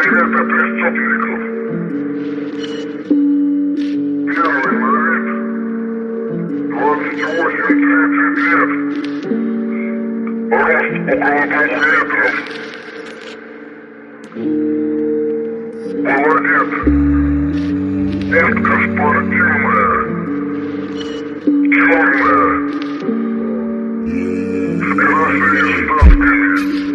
Портрета преступников. Первый на вид. 28-30 лет. Рост около 2 метров. Молодец. Куртка спортивная. Черная. С красными вставками.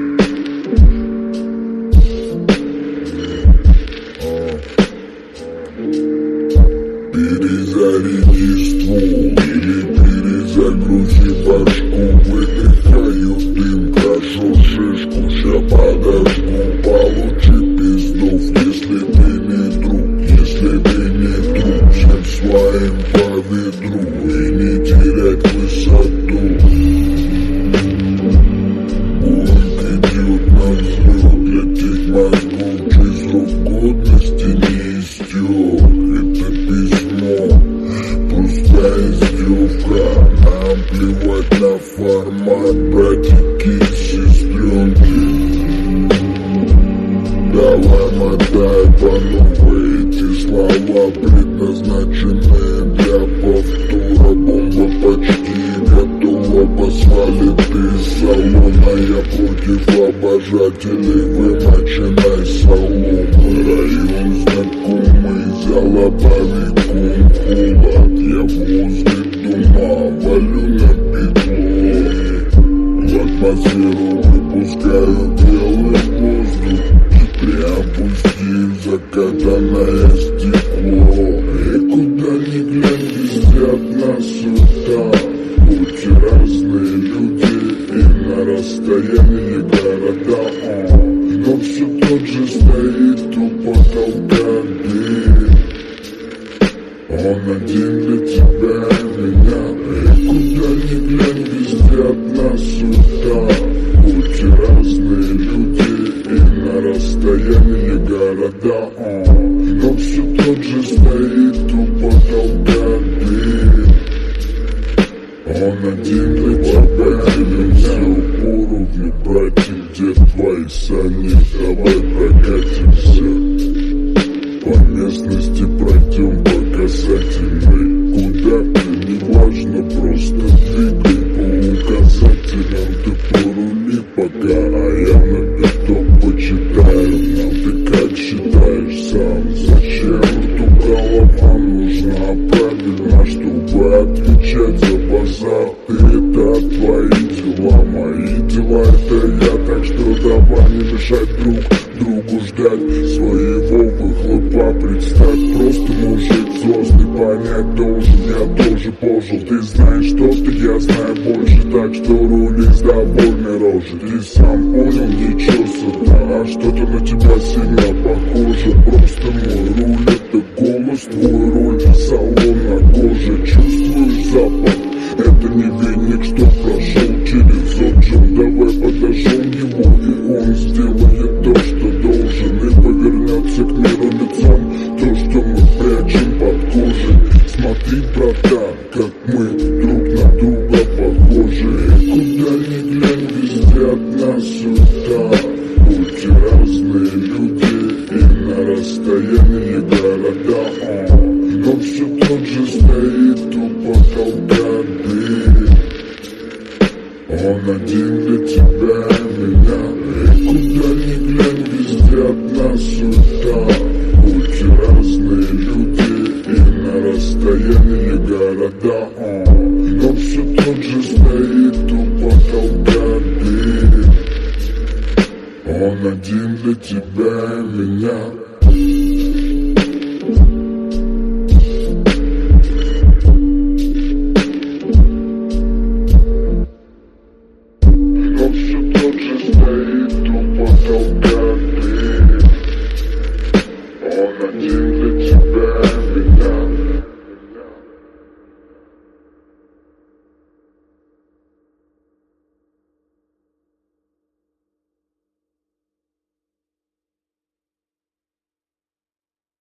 Перезаряди ствол или перезагрузи башку. Выдыхаю дым, крашу шишку, ща подожгу. Получи пиздов, если ты не друг, если ты не друг. Всем своим по ведру и не терять высоту. Бунт идет на взлет, для тех мозгов без рук годности не истек. Это письмо, пустая издевка. Нам плевать на формат, братики и сестренки. Давай мотай по новой, эти слова предназначены для повтора. Бомба почти готова, посвалит из салона. Я против обожателей вымоченной соломы. Район знакомый, зала париком холод. Я возле дома, валю на петло. В атмосферу выпускаю белый воздух. Приопустив закатанное стекло. И куда ни глянь, везде от нас сюда. Хоть и разные люди и на расстоянии города, но все тот же стоит у потолка дым. Он один для тебя и меня. И куда ни глянь, везде от нас сюда. Хоть и разные люди и на расстоянии города, но все тот же стоит у потолка дым. Он один для тебя и меня. Уровни, братьев, где твои сани? Давай прокатимся. По местности пройдем по касательной. Куда ты, не важно, просто двигай по указателям. Ты порули пока, а я на биток почитаю. Но ты как считаешь сам? Зачем эту голова нужна? Правильно, чтобы отвечать за базар. Это твои дела, мои дела это я. Так что давай не мешать другу ждать своего выхлопа. Представь, просто мужик злостный, понять должен. Я тоже пожил, ты знаешь что-то, я знаю больше. Так что рули с довольной рожей. Ты сам понял, ничего сюда, а что-то на тебя сильно похоже. Просто мой руль, это голос, твой руль, салон на коже. Чувствуешь запах? Это не веник, что прошел через отжим. Давай подожжем его, и он сделает то, что должен. И повернется к миру лицом то, что мы прячем под кожей. Смотри, братан, как мы друг на друга похожи. И куда ни глянь, везде от нас сюда. Хоть и разные люди и на расстоянии города, но все тот же стоит у потолка дым. Он один для тебя и меня. И куда ни глянь, везде от нас сюда. Хоть и разные люди и на расстоянии города, но все тот же стоит у потолка дым. Он один для тебя и меня.